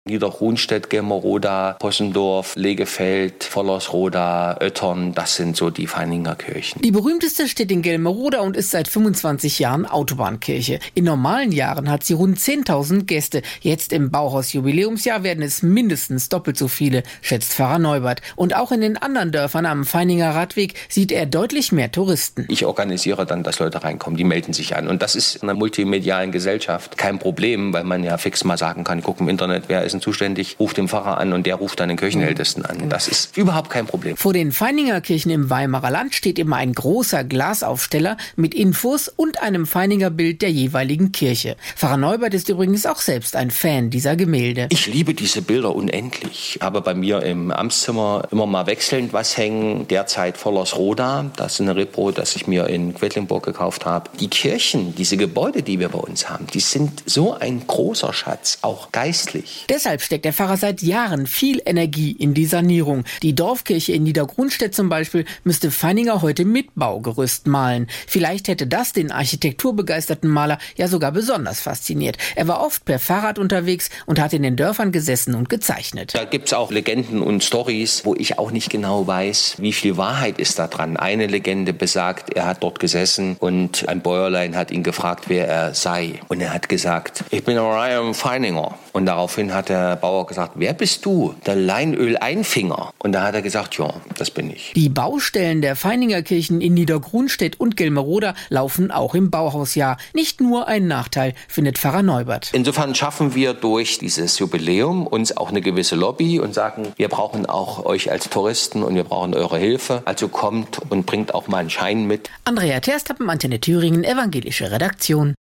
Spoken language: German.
Niedergrunstedt, Gelmeroda, Possendorf, Legefeld, Vollersroda, Oettern, das sind so die Feininger Kirchen. Die berühmteste steht in Gelmeroda und ist seit 25 Jahren Autobahnkirche. In normalen Jahren hat sie rund 10.000 Gäste. Jetzt im Bauhaus-Jubiläumsjahr werden es mindestens doppelt so viele, schätzt Pfarrer Neubert. Und auch in den anderen Dörfern am Feininger Radweg sieht er deutlich mehr Touristen. Ich organisiere dann, dass Leute reinkommen, die melden sich an. Und das ist in einer multimedialen Gesellschaft kein Problem, weil man ja fix mal sagen kann, guck im Internet, wer ist denn zuständig, ruft den Pfarrer an und der ruft dann den Kirchenältesten an. Das ist überhaupt kein Problem. Vor den Feininger Kirchen im Weimarer Land steht immer ein großer Glasaufsteller mit Infos und einem Feininger Bild der jeweiligen Kirche. Pfarrer Neubert ist übrigens auch selbst ein Fan dieser Gemälde. Ich liebe diese Bilder unendlich. Ich habe bei mir im Amtszimmer immer mal wechselnd was hängen. Derzeit Vollersroda, das ist eine Repro, das ich mir in Quedlinburg gekauft habe. Die Kirchen, diese Gebäude, die wir bei uns haben, die sind so ein großer Schatz, auch geistlich. Deshalb steckt der Pfarrer seit Jahren viel Energie in die Sanierung. Die Dorfkirche in Niedergrunstedt zum Beispiel müsste Feininger heute mit Baugerüst malen. Vielleicht hätte das den architekturbegeisterten Maler ja sogar besonders fasziniert. Er war oft per Fahrrad unterwegs und hat in den Dörfern gesessen und gezeichnet. Da gibt's auch Legenden und Storys, wo ich auch nicht genau weiß, wie viel Wahrheit ist da dran. Eine Legende besagt, er hat dort gesessen und ein Bäuerlein hat ihn gefragt, wer er sei. Und er hat gesagt, ich bin Orion Feininger. Und daraufhin hat der Bauer gesagt, wer bist du? Der Leinöl-Einfinger. Und da hat er gesagt, ja, das bin ich. Die Baustellen der Feininger Kirchen in Niedergrunstedt und Gelmeroda laufen auch im Bauhausjahr. Nicht nur ein Nachteil, findet Pfarrer Neubert. Insofern schaffen wir durch dieses Jubiläum uns auch eine gewisse Lobby und sagen, wir brauchen auch euch als Touristen und wir brauchen eure Hilfe. Also kommt und bringt auch mal einen Schein mit. Andrea Terstappen, Antenne Thüringen, evangelische Redaktion.